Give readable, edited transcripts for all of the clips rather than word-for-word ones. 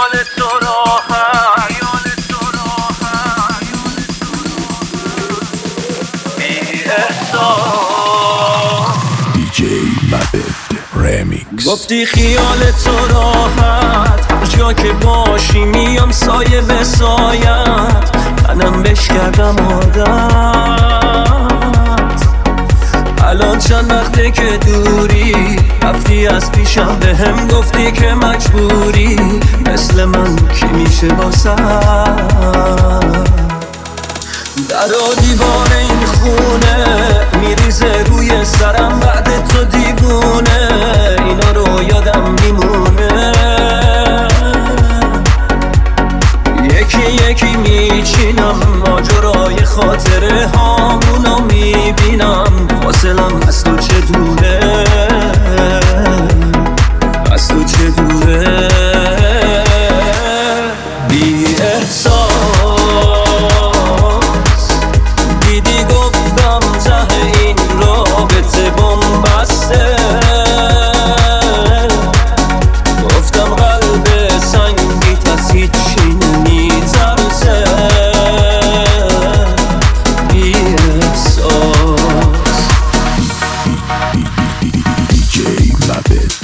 گفتی خیال تو راحت جا که باشی میام سایه به سایت منم بش کردم عادت الان چند وقته که دوری رفتی از پیشم به هم گفتی که مجبوری مثل من کی میشه واسه در و دیوار این خونه میریزه روی سرم بعد تو دیوونه اینا رو یادم میمونه یکی یکی میچینم ماجرای خاطره هامونو میبینم فاصلم از تو چه دوره از تو چه دوره بی احساس دیدی گفتم ته این رابطه بنبسته گفتم قلب سنگیت از هیچی نمیترسه بی احساس DJ Mabed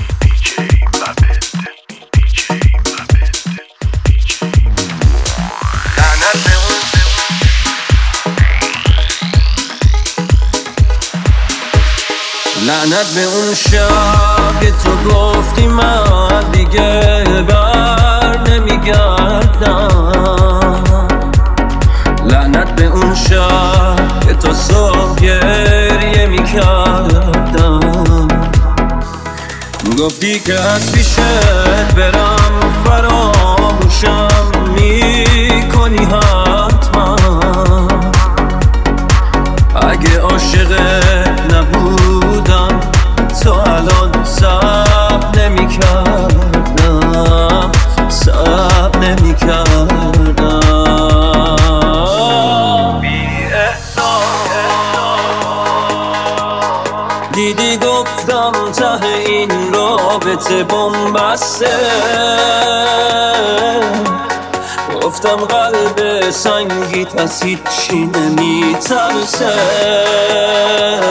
لعنت به اون شب که تو گفتی من دیگه بر نمیگردم لعنت به اون شب که تو صبح گریه میکردم گفتی که از پیشت برم فراموشم میکنی حتما اگه عاشق نبودم تو الان صبر نمی‌کردم صبر نمی‌کردم بی احساس دیدی گفتم ته این رابطه بنبسته گفتم قلب سنگیت از هیچی نمیترسه